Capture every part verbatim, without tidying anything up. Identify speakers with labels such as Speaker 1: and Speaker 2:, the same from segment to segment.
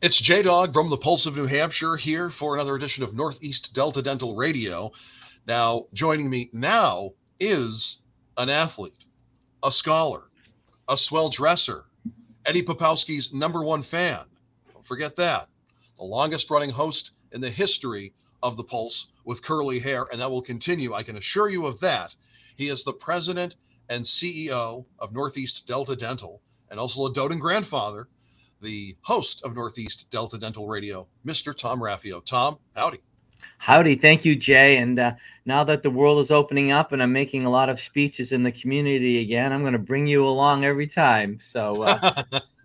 Speaker 1: It's J-Dog from the Pulse of New Hampshire here for another edition of Northeast Delta Dental Radio. Now, joining me now is an athlete, a scholar, a swell dresser, Eddie Popowski's number one fan. Don't forget that. The longest running host in the history of the Pulse with curly hair, and that will continue. I can assure you of that. He is the president and C E O of Northeast Delta Dental and also a doting grandfather, the host of Northeast Delta Dental Radio, Mister Tom Raffio. Tom, howdy.
Speaker 2: Howdy. Thank you, Jay. And uh, now that the world is opening up and I'm making a lot of speeches in the community again, I'm going to bring you along every time. So uh,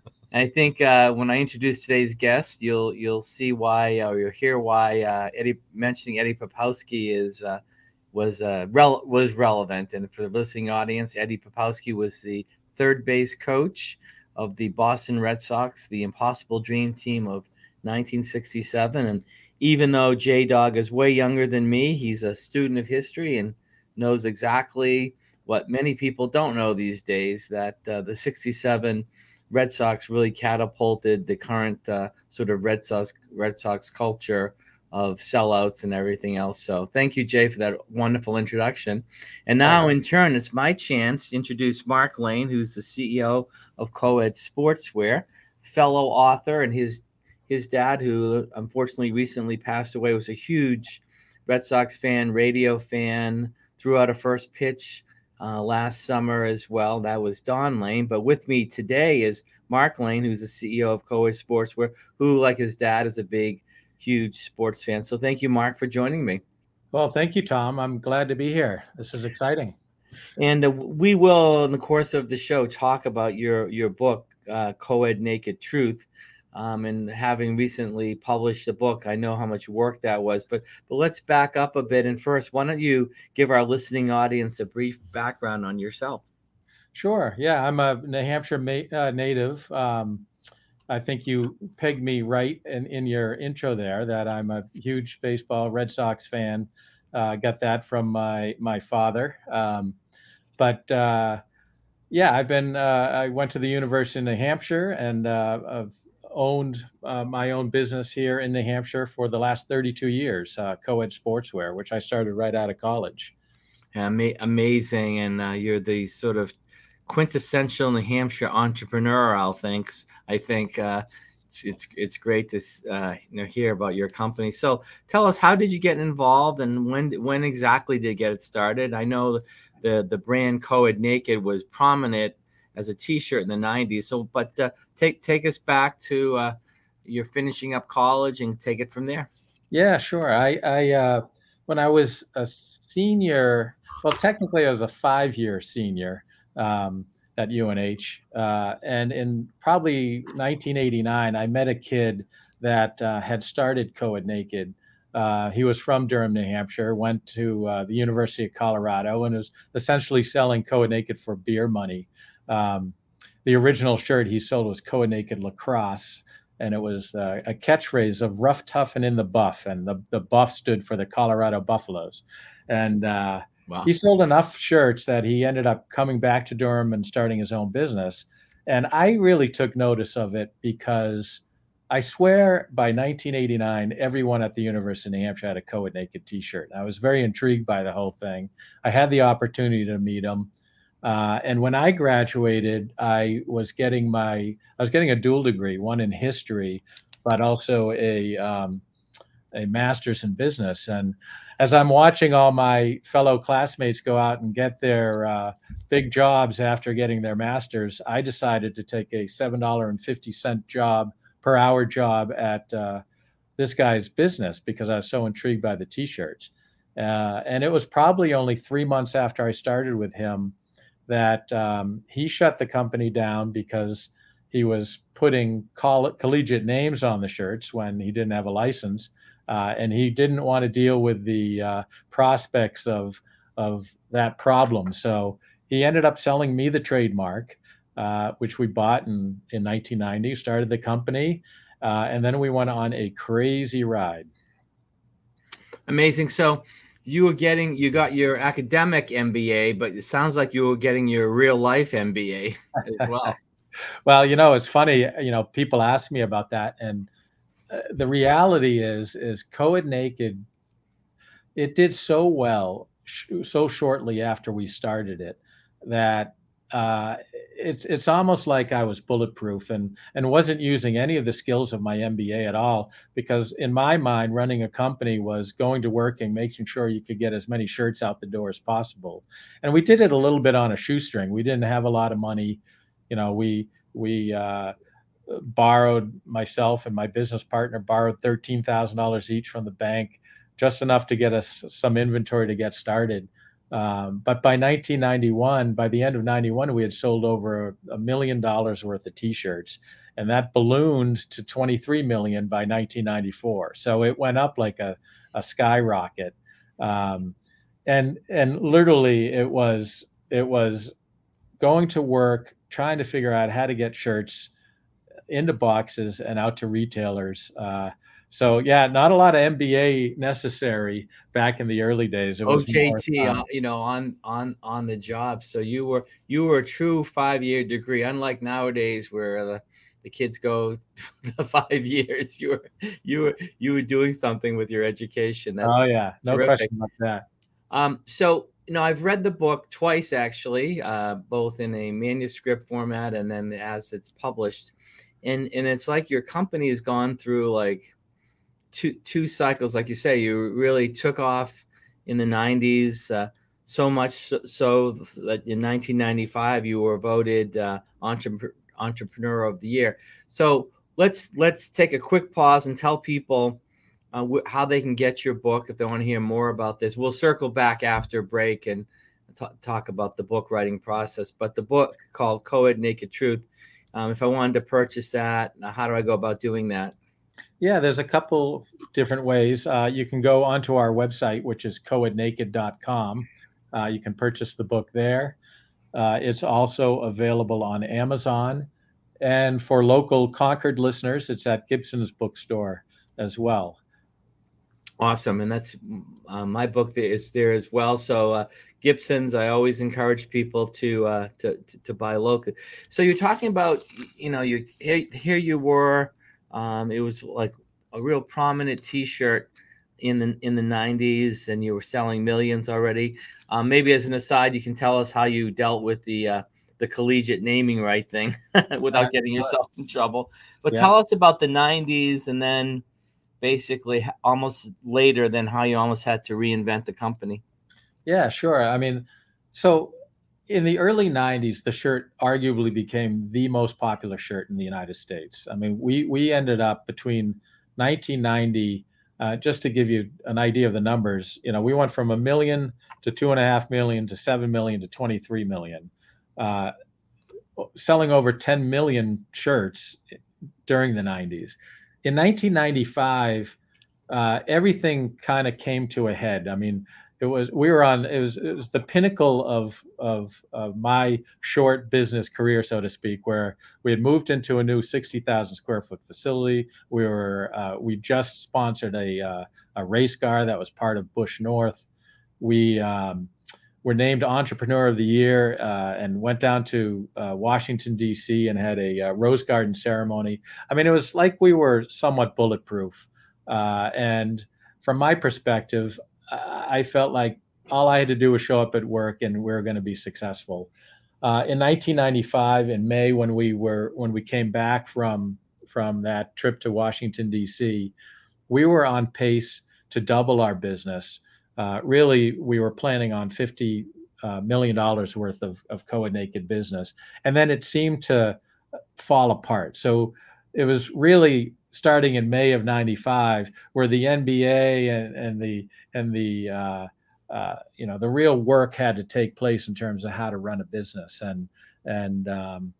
Speaker 2: I think uh, when I introduce today's guest, you'll you'll see why, or you'll hear why uh, Eddie mentioning Eddie Popowski is uh, was uh, rel- was relevant. And for the listening audience, Eddie Popowski was the third base coach of the Boston Red Sox, the impossible dream team of nineteen sixty-seven. And even though J-Dog is way younger than me, he's a student of history and knows exactly what many people don't know these days, that uh, the sixty-seven Red Sox really catapulted the current uh, sort of Red Sox Red Sox culture of sellouts and everything else. So thank you, Jay, for that wonderful introduction. And now, in turn, it's my chance to introduce Mark Lane, who's the C E O of Co-Ed Sportswear, fellow author, and his his dad, who unfortunately recently passed away, was a huge Red Sox fan, radio fan, threw out a first pitch uh, last summer as well. That was Don Lane. But with me today is Mark Lane, who's the C E O of Co-Ed Sportswear, who, like his dad, is a big huge sports fan. So thank you, Mark, for joining me.
Speaker 3: Well, thank you, Tom. I'm glad to be here. This is exciting.
Speaker 2: And uh, we will, in the course of the show, talk about your your book, uh, Co-Ed Naked Truth. Um, and having recently published the book, I know how much work that was. But but let's back up a bit. And first, why don't you give our listening audience a brief background on yourself?
Speaker 3: Sure. Yeah, I'm a New Hampshire ma- uh, native. Um, I think you pegged me right in, in your intro there, that I'm a huge baseball Red Sox fan. Uh, got that from my my father. Um, but uh, yeah, I've been. Uh, I went to the University of New Hampshire, and uh, I've owned uh, my own business here in New Hampshire for the last thirty-two years, uh, Co-Ed Sportswear, which I started right out of college.
Speaker 2: Ama- amazing, and uh, you're the sort of quintessential New Hampshire entrepreneur. I'll think. I think uh, it's it's it's great to uh, you know hear about your company. So tell us, how did you get involved, and when when exactly did you get it started? I know the the brand Co-Ed Naked was prominent as a T-shirt in the nineties. So, but uh, take take us back to uh, you're finishing up college and take it from there.
Speaker 3: Yeah, sure. I, I uh, when I was a senior, well, technically I was a five-year senior um, at U N H, uh, and in probably nineteen eighty-nine, I met a kid that uh, had started Co-Ed Naked. Uh, he was from Durham, New Hampshire, went to uh, the University of Colorado, and was essentially selling Co-Ed Naked for beer money. Um, the original shirt he sold was Co-Ed Naked Lacrosse, and it was uh, a catchphrase of rough, tough, and in the buff. And the, the buff stood for the Colorado Buffaloes. And uh, wow. He sold enough shirts that he ended up coming back to Durham and starting his own business. And I really took notice of it because I swear by nineteen eighty-nine, everyone at the University of New Hampshire had a Co-Ed Naked t-shirt. I was very intrigued by the whole thing. I had the opportunity to meet him. Uh, and when I graduated, I was getting my I was getting a dual degree, one in history, but also a um, a master's in business. And as I'm watching all my fellow classmates go out and get their uh, big jobs after getting their masters, I decided to take a seven dollars and fifty cents job per hour job at uh, this guy's business because I was so intrigued by the T-shirts. Uh, and it was probably only three months after I started with him that um, he shut the company down because he was putting coll- collegiate names on the shirts when he didn't have a license. Uh, and he didn't want to deal with the uh, prospects of of that problem. So he ended up selling me the trademark, uh, which we bought in, in nineteen ninety, started the company, uh, and then we went on a crazy ride.
Speaker 2: Amazing. So you were getting, you got your academic M B A, but it sounds like you were getting your real life M B A as well.
Speaker 3: Well, you know, it's funny, you know, people ask me about that, and the reality is, is Coed Naked, it did so well, sh- so shortly after we started it, that uh, it's it's almost like I was bulletproof and and wasn't using any of the skills of my M B A at all. Because in my mind, running a company was going to work and making sure you could get as many shirts out the door as possible. And we did it a little bit on a shoestring. We didn't have a lot of money. You know, we we uh, borrowed, myself and my business partner borrowed thirteen thousand dollars each from the bank, just enough to get us some inventory to get started. Um, but by nineteen ninety-one, by the end of ninety-one, we had sold over a million dollars worth of T-shirts, and that ballooned to twenty-three million by nineteen ninety-four. So it went up like a, a skyrocket, um, and and literally it was it was going to work, trying to figure out how to get shirts into boxes and out to retailers. Uh, So yeah, not a lot of M B A necessary back in the early days. It was
Speaker 2: O J
Speaker 3: more,
Speaker 2: T,
Speaker 3: um,
Speaker 2: uh, you know, on on on the job. So you were you were a true five year degree, unlike nowadays where the, the kids go the five years. You were you were you were doing something with your education. That's
Speaker 3: oh yeah, no
Speaker 2: terrific.
Speaker 3: question about that.
Speaker 2: Um, so you know, I've read the book twice actually, uh, both in a manuscript format and then as it's published, and and it's like your company has gone through like two two cycles. Like you say, you really took off in the nineties, uh, so much so, so that in nineteen ninety-five you were voted uh, entrepreneur, entrepreneur of the year. So let's let's take a quick pause and tell people uh, wh- how they can get your book if they want to hear more about this. We'll circle back after break and t- talk about the book writing process. But the book called Coed Naked Truth, um, if I wanted to purchase that, how do I go about doing that?
Speaker 3: Yeah, there's a couple different ways. Uh, you can go onto our website, which is coed naked dot com. Uh, you can purchase the book there. Uh, it's also available on Amazon. And for local Concord listeners, it's at Gibson's Bookstore as well.
Speaker 2: Awesome. And that's uh, my book that is there as well. So uh, Gibson's, I always encourage people to, uh, to, to, to buy local. So you're talking about, you know, you here, here you were, um, it was like a real prominent T-shirt in the, in the nineties and you were selling millions already. Um, maybe as an aside, you can tell us how you dealt with the, uh, the collegiate naming right thing without getting yourself in trouble. But
Speaker 3: Yeah.
Speaker 2: tell us about the nineties and then basically almost later than how you almost had to reinvent the company.
Speaker 3: Yeah, sure. I mean, so in the early nineties, the shirt arguably became the most popular shirt in the United States. I mean, we we ended up between nineteen ninety, uh, just to give you an idea of the numbers, you know, we went from a million to two and a half million to seven million to twenty-three million, uh, selling over ten million shirts during the nineties. In nineteen ninety-five, uh, everything kind of came to a head. I mean, it was we were on it was it was the pinnacle of of, of my short business career, so to speak, where we had moved into a new sixty thousand square foot facility. We were uh, we just sponsored a uh, a race car that was part of Bush North. We um, were named Entrepreneur of the Year uh, and went down to uh, Washington, D C and had a uh, Rose Garden ceremony. I mean, it was like we were somewhat bulletproof. Uh, and from my perspective, I felt like all I had to do was show up at work and we were going to be successful. Uh, in nineteen ninety-five, in May, when we were when we came back from from that trip to Washington, D C, we were on pace to double our business. Uh, really, we were planning on fifty uh, million dollars worth of, of Coed Naked business. And then it seemed to fall apart. So it was really starting in May of ninety-five where the N B A and, and the, and the uh, uh, you know, the real work had to take place in terms of how to run a business. And, and, um,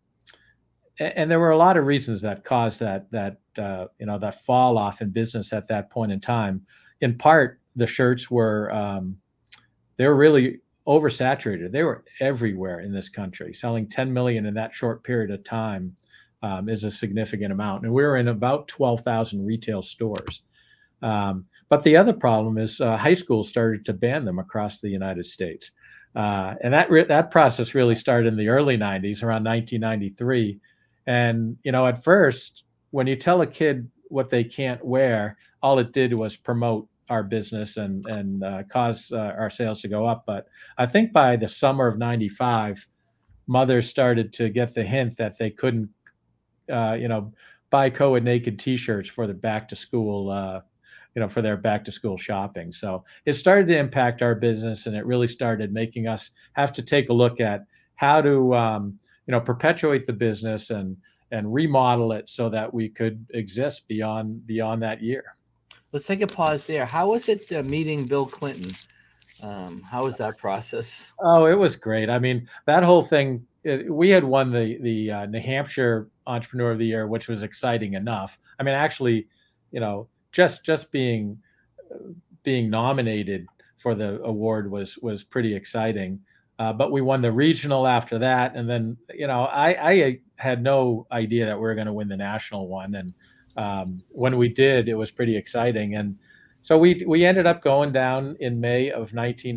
Speaker 3: and there were a lot of reasons that caused that, that, uh, you know, that fall off in business at that point in time. In part, the shirts were, um, they were really oversaturated. They were everywhere in this country. Selling ten million in that short period of time um, is a significant amount. And we were in about twelve thousand retail stores. Um, but the other problem is uh, high schools started to ban them across the United States. Uh, and that re- that process really started in the early nineties, around nineteen ninety-three. And, you know, at first, when you tell a kid what they can't wear, all it did was promote our business and and uh, cause uh, our sales to go up. But I think by the summer of ninety-five, mothers started to get the hint that they couldn't, uh, you know, buy Co-ed Naked T-shirts for the back to school, uh, you know, for their back to school shopping. So it started to impact our business, and it really started making us have to take a look at how to, um, you know, perpetuate the business and and remodel it so that we could exist beyond beyond that year.
Speaker 2: Let's take a pause there. How was it uh, meeting Bill Clinton? Um, how was that process?
Speaker 3: Oh, it was great. I mean, that whole thing, it, we had won the the uh, New Hampshire Entrepreneur of the Year, which was exciting enough. I mean, actually, you know, just just being being nominated for the award was was pretty exciting. Uh, but we won the regional after that, and then you know, I, I had no idea that we were going to win the national one, and um, when we did, it was pretty exciting. And so we we ended up going down in May of nineteen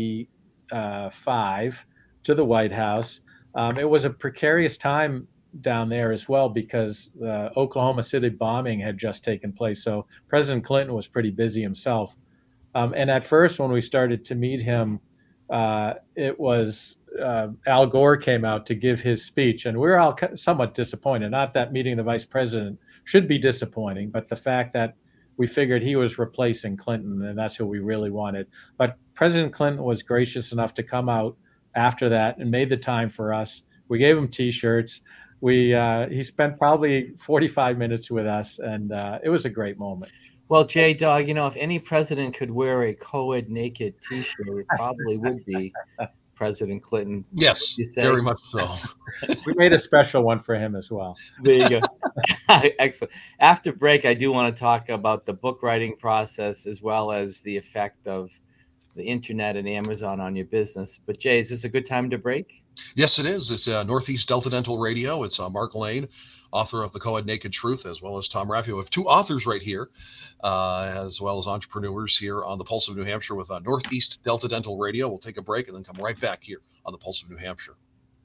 Speaker 3: ninety-five to the White House. Um, it was a precarious time down there as well because the Oklahoma City bombing had just taken place. So President Clinton was pretty busy himself. Um, and at first, when we started to meet him, uh, it was uh, Al Gore came out to give his speech, and we were all somewhat disappointed. Not that meeting the vice president should be disappointing, but the fact that we figured he was replacing Clinton, and that's who we really wanted. But President Clinton was gracious enough to come out after that and made the time for us. We gave him T-shirts. We uh, he spent probably forty-five minutes with us, and uh, it was a great moment.
Speaker 2: Well, J Dog, you know, if any president could wear a Co-ed Naked T-shirt, it probably would be President Clinton.
Speaker 1: Yes, very much so.
Speaker 3: We made a special one for him as well.
Speaker 2: There you go. Excellent. After break, I do want to talk about the book writing process as well as the effect of the internet and Amazon on your business. But Jay, is this a good time to break?
Speaker 1: Yes, it is. It's uh, Northeast Delta Dental Radio. It's uh, Mark Lane, author of The Co-ed Naked Truth, as well as Tom Raffio. We have two authors right here, uh, as well as entrepreneurs here on the Pulse of New Hampshire with uh, Northeast Delta Dental Radio. We'll take a break and then come right back here on the Pulse of New Hampshire.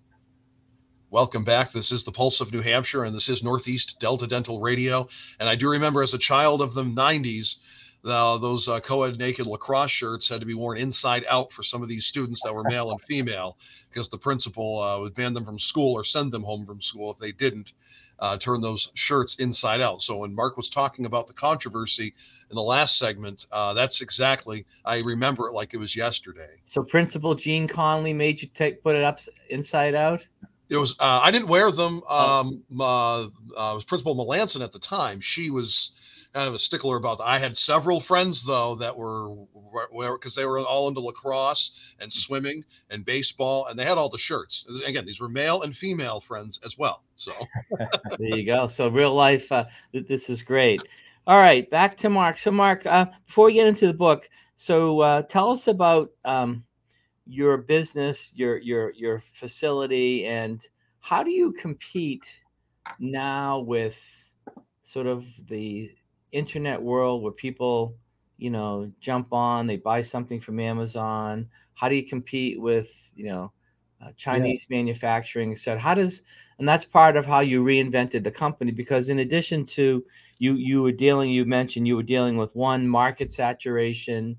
Speaker 1: Welcome back. This is the Pulse of New Hampshire, and this is Northeast Delta Dental Radio. And I do remember as a child of the nineties, the, those uh, Co-ed Naked lacrosse shirts had to be worn inside out for some of these students that were male and female, because the principal uh, would ban them from school or send them home from school if they didn't uh, turn those shirts inside out. So when Mark was talking about the controversy in the last segment, uh, that's exactly, I remember it like it was yesterday.
Speaker 2: So Principal Gene Conley made you take put it up inside out?
Speaker 1: It was, uh, I didn't wear them. Um, uh, uh, it was Principal Melanson at the time. She was kind of a stickler about that. I had several friends, though, that were, because they were all into lacrosse and swimming and baseball, and they had all the shirts. Again, these were male and female friends as well. So
Speaker 2: there you go. So real life, uh, th- this is great. All right, back to Mark. So Mark, uh, before we get into the book, so uh, tell us about um, your business, your your your facility, and how do you compete now with sort of the internet world where people, you know, jump on, they buy something from Amazon. How do you compete with, you know, uh, Chinese yeah. manufacturing? So how does, and that's part of how you reinvented the company, because in addition to you, you were dealing, you mentioned you were dealing with one, market saturation,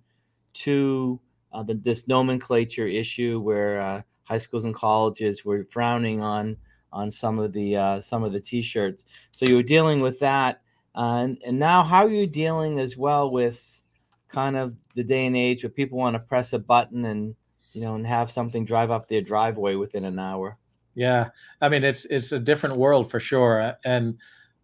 Speaker 2: two, uh, the, this nomenclature issue where uh, high schools and colleges were frowning on, on some of the, uh, some of the T-shirts. So you were dealing with that. Uh, and, and now how are you dealing as well with kind of the day and age where people want to press a button and, you know, and have something drive up their driveway within an hour?
Speaker 3: Yeah. I mean, it's, it's a different world for sure. And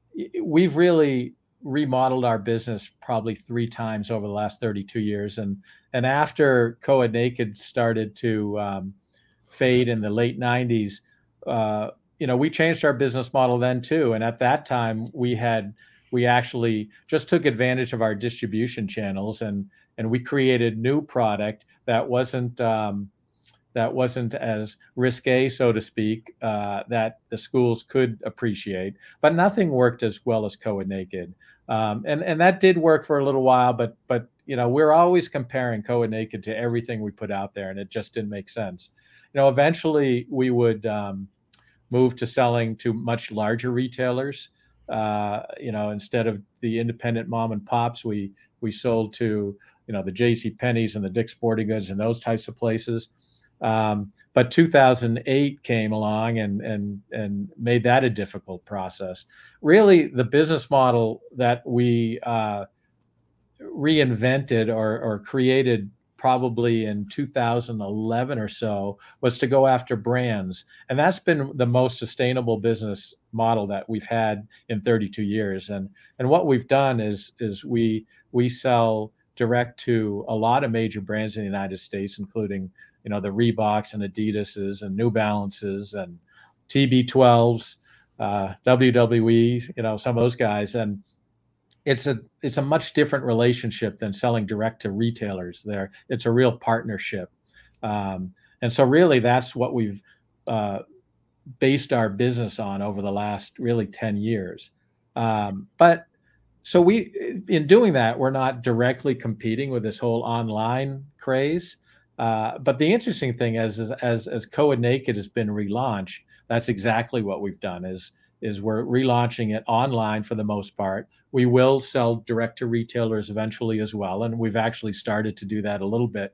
Speaker 3: we've really remodeled our business probably three times over the last thirty-two years. And, and after Co-ed Naked started to um, fade in the late nineties, uh, you know, we changed our business model then too. And at that time we had, we actually just took advantage of our distribution channels, and and we created new product that wasn't um, that wasn't as risque, so to speak, uh, that the schools could appreciate. But nothing worked as well as Co-ed Naked, um, and and that did work for a little while. But but you know, we're always comparing Co-ed Naked to everything we put out there, and it just didn't make sense. You know, eventually we would um, move to selling to much larger retailers. Uh, you know, instead of the independent mom and pops, we we sold to, you know, the J C Penney's and the Dick's Sporting Goods and those types of places. Um, but two thousand eight came along and and and made that a difficult process. Really, the business model that we uh, reinvented or, or created probably in two thousand eleven or so was to go after brands. And that's been the most sustainable business model that we've had in thirty-two years. And and what we've done is is we we sell direct to a lot of major brands in the United States, including, you know, the Reeboks and Adidas's and New Balances and T B twelves, uh, W W E, you know, some of those guys. And it's a it's a much different relationship than selling direct to retailers. There, it's a real partnership, um, and so really that's what we've uh, based our business on over the last really ten years. Um, but so we, in doing that, we're not directly competing with this whole online craze. Uh, but the interesting thing is, is as as Coed Naked has been relaunched, that's exactly what we've done. Is is we're relaunching it online for the most part. We will sell direct to retailers eventually as well, and we've actually started to do that a little bit.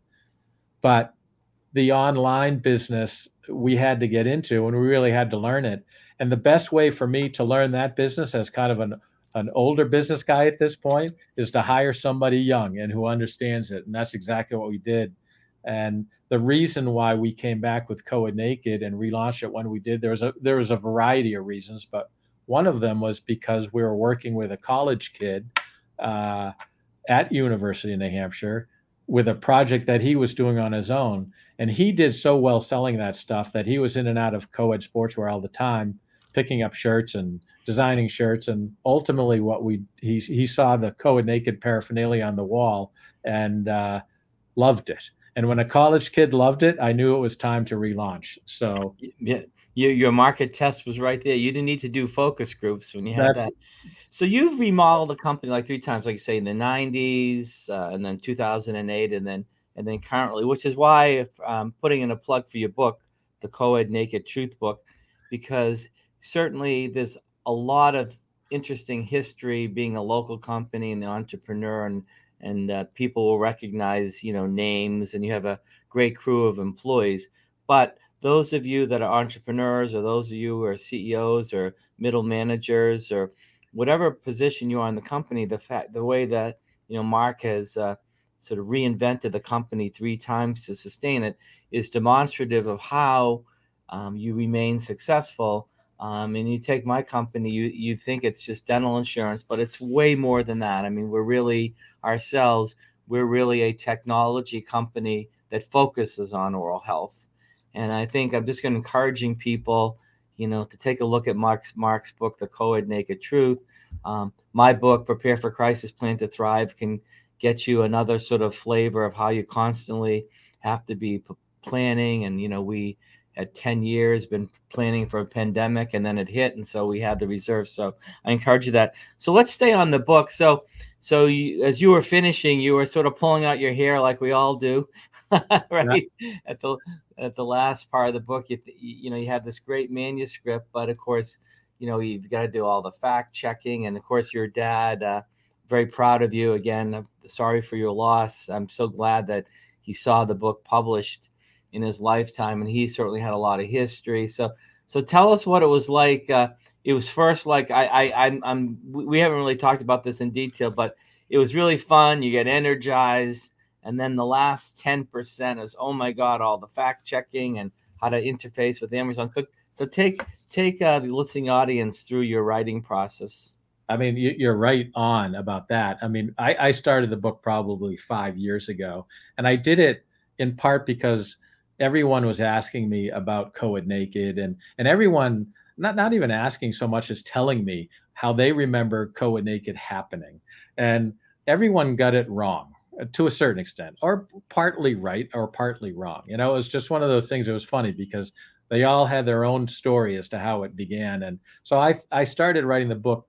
Speaker 3: But the online business we had to get into, and we really had to learn it. And the best way for me to learn that business as kind of an an older business guy at this point is to hire somebody young and who understands it. And that's exactly what we did. And the reason why we came back with Coed Naked and relaunched it when we did, there was a there was a variety of reasons, but one of them was because we were working with a college kid uh, at University of New Hampshire with a project that he was doing on his own, and he did so well selling that stuff that he was in and out of Coed Sportswear all the time, picking up shirts and designing shirts. And ultimately, what we he he saw the Coed Naked paraphernalia on the wall and uh, loved it. And when a college kid loved it, I knew it was time to relaunch. So
Speaker 2: yeah, your your market test was right there. You didn't need to do focus groups when you had that. So you've remodeled the company like three times, like you say, in the nineties, uh, and then two thousand eight, and then and then currently, which is why if, um, putting in a plug for your book, the Coed Naked Truth book, because certainly there's a lot of interesting history being a local company and the entrepreneur, and and uh, people will recognize, you know, names, and you have a great crew of employees. But those of you that are entrepreneurs, or those of you who are C E Os or middle managers, or whatever position you are in the company, the fact, the way that, you know, Mark has uh, sort of reinvented the company three times to sustain it is demonstrative of how um, you remain successful. Um, and you take my company, you you think it's just dental insurance, but it's way more than that. I mean, we're really ourselves, we're really a technology company that focuses on oral health. And I think I'm just going to encouraging people, you know, to take a look at Mark's Mark's book, The Coed Naked Truth. Um, my book, Prepare for Crisis, Plan to Thrive, can get you another sort of flavor of how you constantly have to be p- planning. And, you know, we had ten years been planning for a pandemic, and then it hit. And so we had the reserve. So I encourage you that. So let's stay on the book. So, so you, as you were finishing, you were sort of pulling out your hair like we all do, right? Yeah. At the, at the last part of the book, you, you know, you have this great manuscript, but of course, you know, you've got to do all the fact checking. And of course, your dad, uh, very proud of you. Again, I'm sorry for your loss. I'm so glad that he saw the book published in his lifetime, and he certainly had a lot of history. So, so tell us what it was like. Uh, it was first like I, I, I'm, I'm. We haven't really talked about this in detail, but it was really fun. You get energized, and then the last ten percent is, oh my God, all the fact checking and how to interface with Amazon. So take take uh, the listening audience through your writing process.
Speaker 3: I mean, you're right on about that. I mean, I, I started the book probably five years ago, and I did it in part because everyone was asking me about Coed Naked, and and everyone not not even asking so much as telling me how they remember Coed Naked happening, and everyone got it wrong to a certain extent, or partly right or partly wrong. You know, it was just one of those things. It was funny because they all had their own story as to how it began, and so I I started writing the book,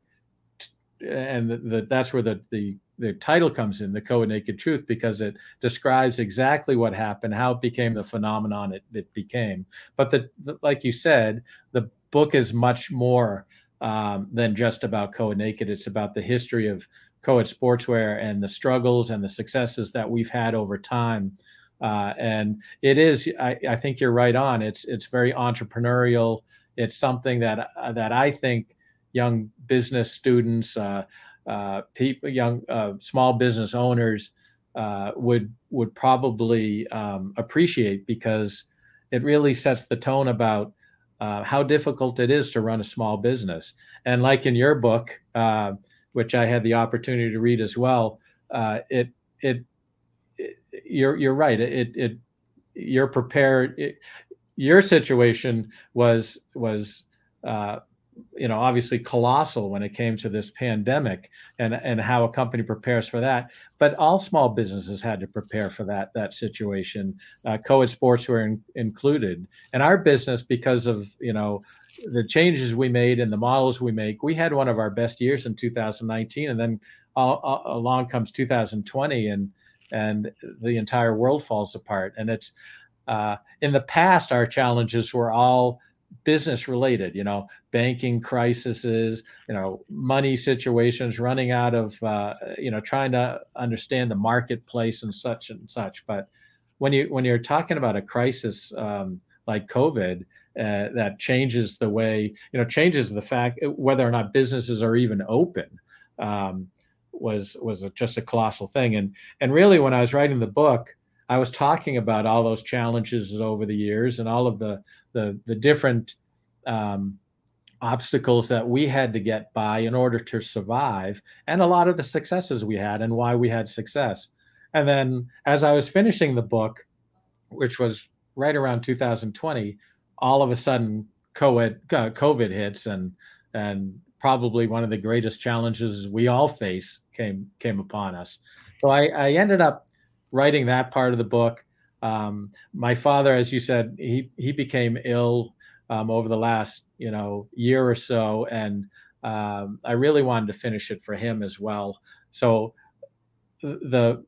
Speaker 3: and the, the, that's where the the the title comes in, The Coed Naked Truth, because it describes exactly what happened, how it became the phenomenon it, it became. But the, the, like you said, the book is much more um, than just about Coed Naked. It's about the history of Coed Sportswear and the struggles and the successes that we've had over time. Uh, and it is, I, I think you're right on. It's it's very entrepreneurial. It's something that uh, that I think young business students, uh, uh, people, young uh, small business owners uh, would would probably um, appreciate, because it really sets the tone about uh, how difficult it is to run a small business. And like in your book, uh, which I had the opportunity to read as well, uh, it it you're you're right. It it you're prepared. It, your situation was was uh, you know, obviously colossal when it came to this pandemic, and and how a company prepares for that. But all small businesses had to prepare for that that situation, uh, Coed Sportswear in, included. And our business, because of, you know, the changes we made and the models we make, we had one of our best years in two thousand nineteen, and then all, all, along comes two thousand twenty, and and the entire world falls apart. And it's uh, in the past, our challenges were all business related, you know, banking crises, you know, money situations, running out of, uh, you know, trying to understand the marketplace and such and such. But when you when you're talking about a crisis um, like COVID, uh, that changes the way, you know, changes the fact whether or not businesses are even open, um, was was a, just a colossal thing. And and really, when I was writing the book, I was talking about all those challenges over the years and all of the the, the different um, obstacles that we had to get by in order to survive, and a lot of the successes we had and why we had success. And then as I was finishing the book, which was right around two thousand twenty, all of a sudden COVID, uh, COVID hits, and and probably one of the greatest challenges we all face came came upon us. So I, I ended up writing that part of the book. Um, my father, as you said, he he became ill um, over the last, you know, year or so, and um, I really wanted to finish it for him as well. So the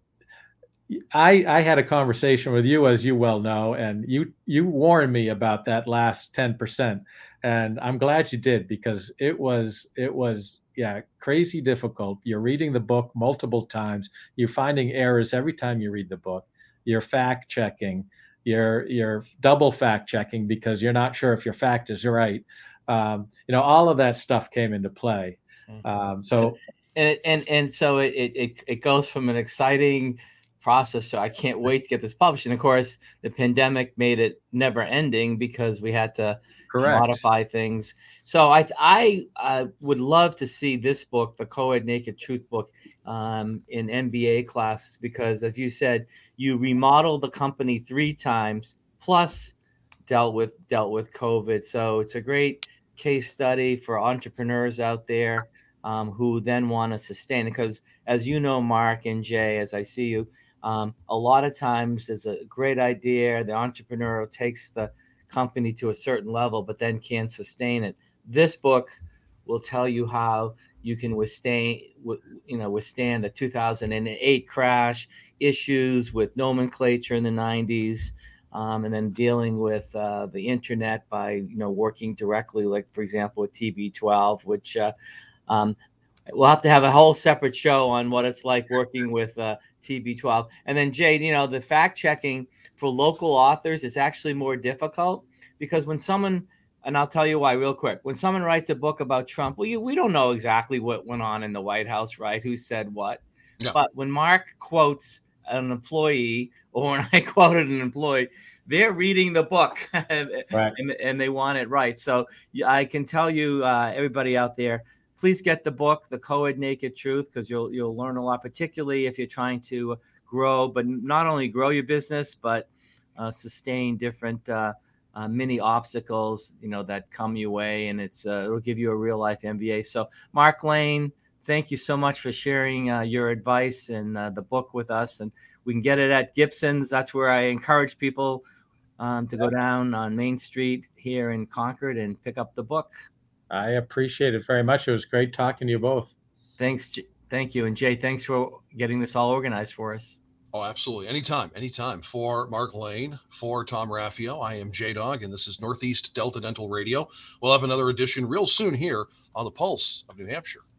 Speaker 3: I I had a conversation with you, as you well know, and you you warned me about that last ten percent, and I'm glad you did, because it was it was yeah, crazy difficult. You're reading the book multiple times. You're finding errors every time you read the book. You're fact checking. You're you're double fact checking because you're not sure if your fact is right. Um, you know, all of that stuff came into play. Um, so,
Speaker 2: so and and and so it it it goes from an exciting process. So I can't wait to get this published. And of course, the pandemic made it never ending because we had to
Speaker 3: correct.
Speaker 2: modify things. So I I uh, would love to see this book, the Coed Naked Truth book, um, in M B A classes, because as you said, you remodeled the company three times, plus dealt with dealt with COVID. So it's a great case study for entrepreneurs out there um, who then want to sustain it. Because as you know, Mark and Jay, as I see you, um, a lot of times there's a great idea. The entrepreneur takes the company to a certain level, but then can't sustain it. This book will tell you how you can withstand, you know, withstand the two thousand eight crash, issues with nomenclature in the nineties, um, and then dealing with uh, the internet by, you know, working directly, like, for example, with T B twelve, which uh, um, we'll have to have a whole separate show on what it's like working with uh, T B twelve. And then, Jade, you know, the fact checking for local authors is actually more difficult, because when someone, and I'll tell you why real quick, when someone writes a book about Trump, well, you, we don't know exactly what went on in the White House, right? Who said what? Yeah. But when Mark quotes an employee, or when I quoted an employee, they're reading the book and, right. and, and they want it right. So I can tell you, uh, everybody out there, please get the book, The Coed Naked Truth, because you'll you'll learn a lot, particularly if you're trying to grow, but not only grow your business, but uh, sustain different uh, uh, mini obstacles, you know, that come your way, and it's uh, it'll give you a real life M B A. So, Mark Lane, thank you so much for sharing uh, your advice and uh, the book with us. And we can get it at Gibson's. That's where I encourage people um, to go down on Main Street here in Concord and pick up the book.
Speaker 3: I appreciate it very much. It was great talking to you both.
Speaker 2: Thanks. Thank you. And Jay, thanks for getting this all organized for us.
Speaker 1: Oh, absolutely. Anytime, anytime. For Mark Lane, for Tom Raffio, I am J Dog, and this is Northeast Delta Dental Radio. We'll have another edition real soon here on the Pulse of New Hampshire.